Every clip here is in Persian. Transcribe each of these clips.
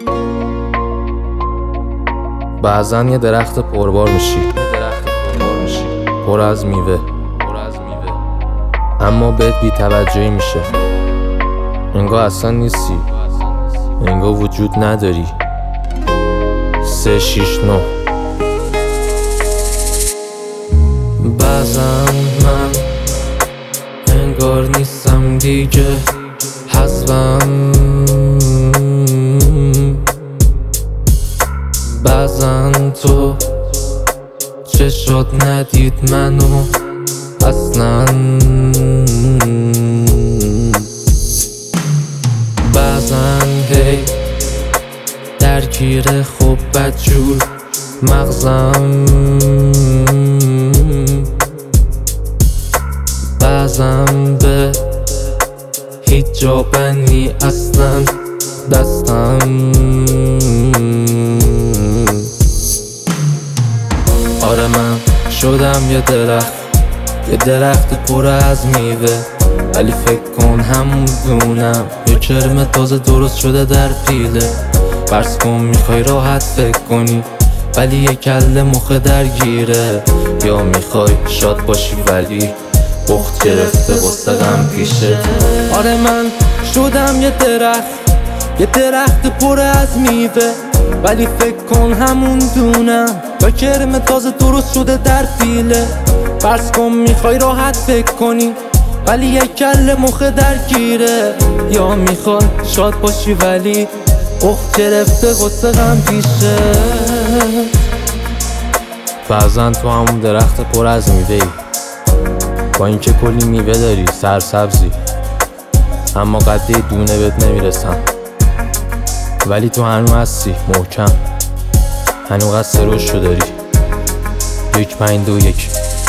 بعضن یه درخت پربار میشی، پر از میوه، اما بهت بی توجهی میشه. انگار اصلا نیستی، انگار وجود نداری. 3 6 9 بعضن من انگار نیستم دیگه، حذفم. بعضن تو چشات ندید منو اصلا. بعضن هی درگیر خوب بدجور مغزم. بعضن به هیچ جا بندی اصلا دستم. آره من شدم یه درخت پر از میوه، ولی فکر کن همون دونم یه کرم تازه درست شده در پیله. فرض کن میخوای راحت فکر کنی ولی یه کله مخ درگیره، یا میخوای شاد باشی ولی بخت گرفته واسه غم پیشه. آره من شدم یه درخت پر از میوه، ولی فکر کن همون دونم یا کرم تازه درست شده در پیله. فرض کن میخوای راحت فکر کنی ولی یک کله مخ درگیره، یا میخوای شاد باشی ولی بخت گرفته غصه غم پیشه. بعضن تو همون درخت پر از میوه ای، با اینکه کلی میوه داری سرسبزی، اما قده دونه بهت نمیرسن. ولی تو هنو هستی محکم، هنو قصد رشدو داری. 1 5 2 1.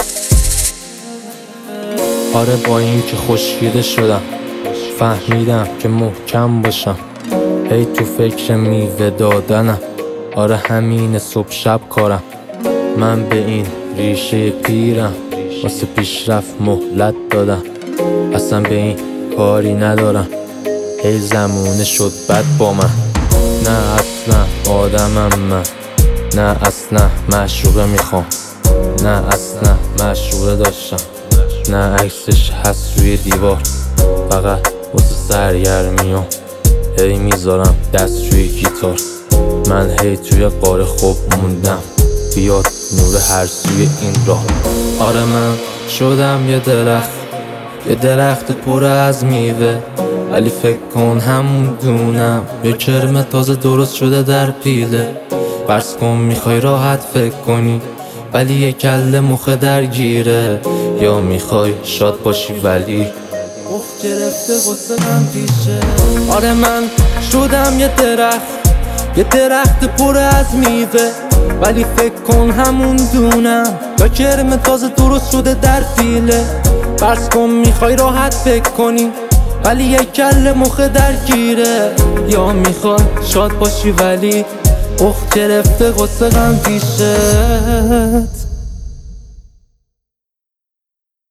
آره با این که خوشگیده شدم، فهمیدم که محکم باشم. هی تو فکر میوه دادنم، آره همین صبح شب کارم. من به این ریشه پیرم واسه پیشرفت مهلت دادم، اصلا به این کاری ندارم. هی زمونه شد بد با من، نه اصلا آدمم من، نه اصلا مشروبه میخوام، نه اصلا مشروبه داشتم، نه عکسش هست روی دیوار. فقط واسه سرگرمیام هی میذارم دست روی گیتار. من هی توی قاره خوب موندم، بیاد نور هر سوی این راه. آره من شدم یه درخت پر از میوه، ولی فکر کن همون دونم یه کرم تازه درست شده در پیله. فرض کن میخوای راحت فکر کنی ولی یه کله مخ درگیره، یا میخوای شاد باشی ولی بخت گرفته غصه غم پیشه. آره من شدم یه درخت پر از میوه، ولی فکر کن همون دونم یا کرم تازه درست شده در پیله. فرض کن میخوای راحت فکر کنی ولی یک کله مخ درگیره، یا میخوای شاد باشی ولی بخت گرفته غصه غم پیشه.